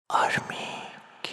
آرمیک.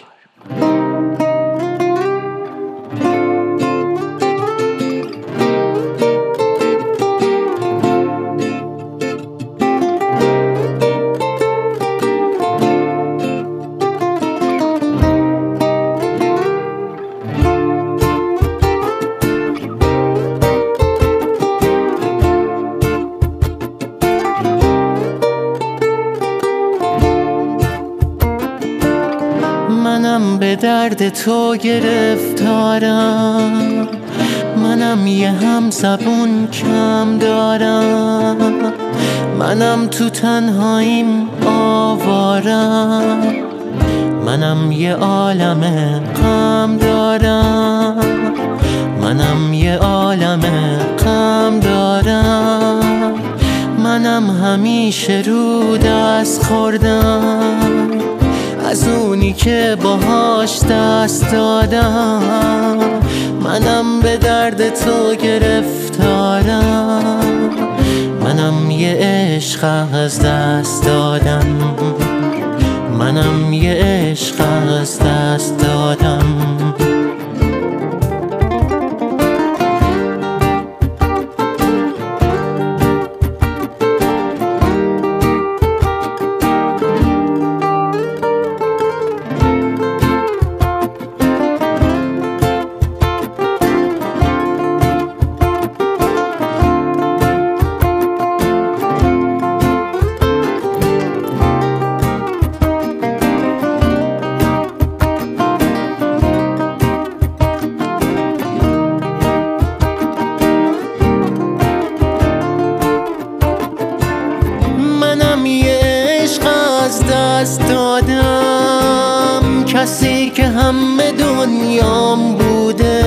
منم به درد تو گرفتارم، منم یه همزبون کم دارم، منم تو تنهاییم آوارم، منم یه عالم غم دارم، منم یه عالم غم دارم، منم همیشه رو دست خوردم از اونی که باهاش دست دادم. منم به درد تو گرفتارم، منم یه عشق از دست دادم، منم یه عشق از دست دادم. دست دادم کسی که همه دنیام بوده،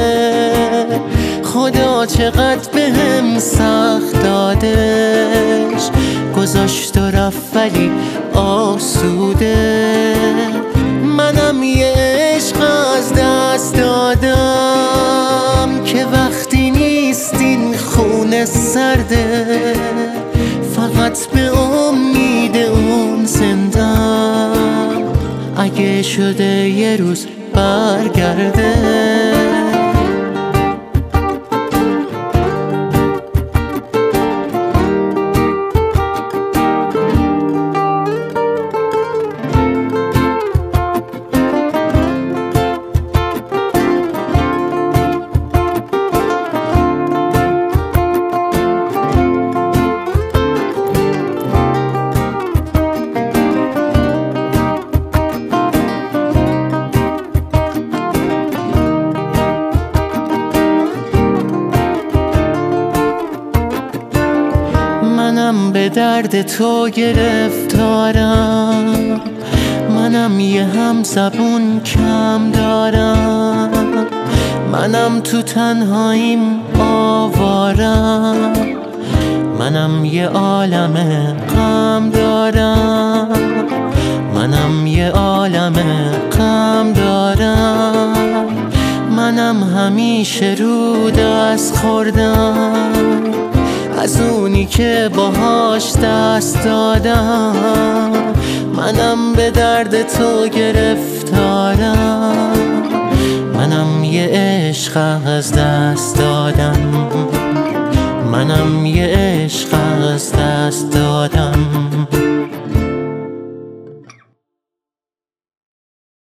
خدا چقدر بهم سخت دادش، گذاشت و رفت ولی آسوده. منم یه عشق از دست دادم که وقتی نیستین خونه سرده، فقط به امید اون زندم اگه شده یه روز برگرده. منم به درد تو گرفتارم، منم یه همزبون کم دارم، منم تو تنهاییم آوارم، منم یه عالم غم دارم، منم یه عالم غم دارم، منم همیشه رو دست خوردم از اونی که باهاش دست دادم. منم به درد تو گرفتارم، منم یه عشق از دست دادم، منم یه عشق از دست دادم.